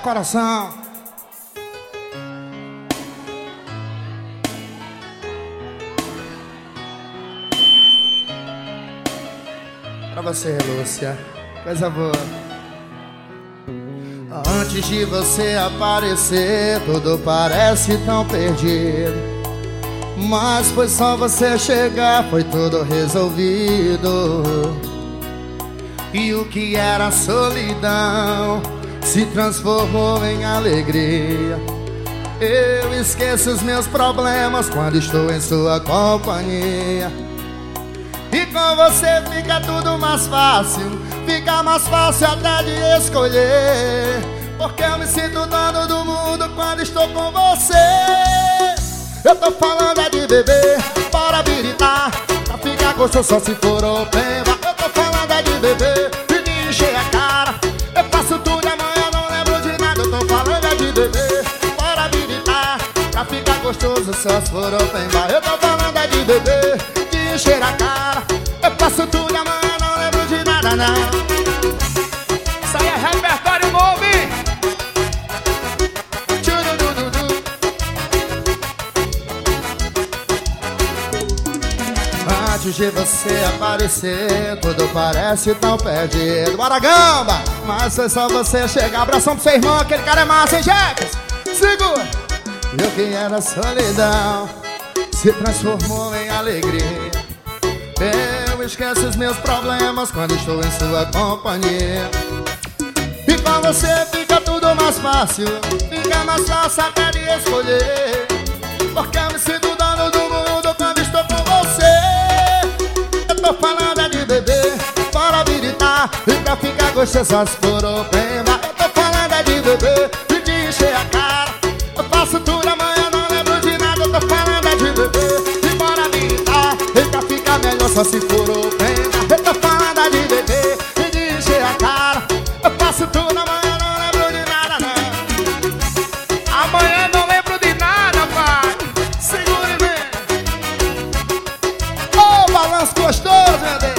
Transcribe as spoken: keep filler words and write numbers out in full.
coração. Pra você, Lúcia, coisa boa. Antes de você aparecer, tudo parece tão perdido, mas foi só você chegar, foi tudo resolvido. E o que era solidão se transformou em alegria. Eu esqueço os meus problemas quando estou em sua companhia. E com você fica tudo mais fácil, fica mais fácil até de escolher, porque eu me sinto dono do mundo quando estou com você. Eu tô falando é de beber, bora habilitar, pra ficar gostoso só se for open bar. Eu tô falando é de beber e de encher a cara, eu faço tudo e amanhã não lembro de nada. Eu tô falando é de beber, bora habilitar, pra ficar gostoso só se for open bar. Eu tô falando é de beber, de encher a cara, eu faço tudo e amanhã não lembro de nada, não. Isso aí é repertório novo, hein? Antes de você aparecer, tudo parece tão perdido. Bora, gamba! Mas foi só você chegar. Abração pro seu irmão, aquele cara é massa, hein, Jacques? Segura! E o que era solidão se transformou em alegria. Eu esqueço os meus problemas quando estou em sua companhia. E com você fica tudo mais fácil, fica mais fácil até de escolher, porque eu me sinto dono do mundo quando estou com você. Eu tô falando é de beber, bora habilitar, e pra ficar gostoso só se for open bar. Eu tô falando é de beber e de encher a cara, eu faço tudo amanhã não lembro de nada. Eu tô falando é de beber e bora habilitar, e pra ficar melhor só se for open bar. Eu tô falando é de beber e de encher a cara, eu faço tudo amanhã não lembro de nada, não. Amanhã não lembro de nada, pai. Segure bem. Ô, balanço gostoso, meu Deus.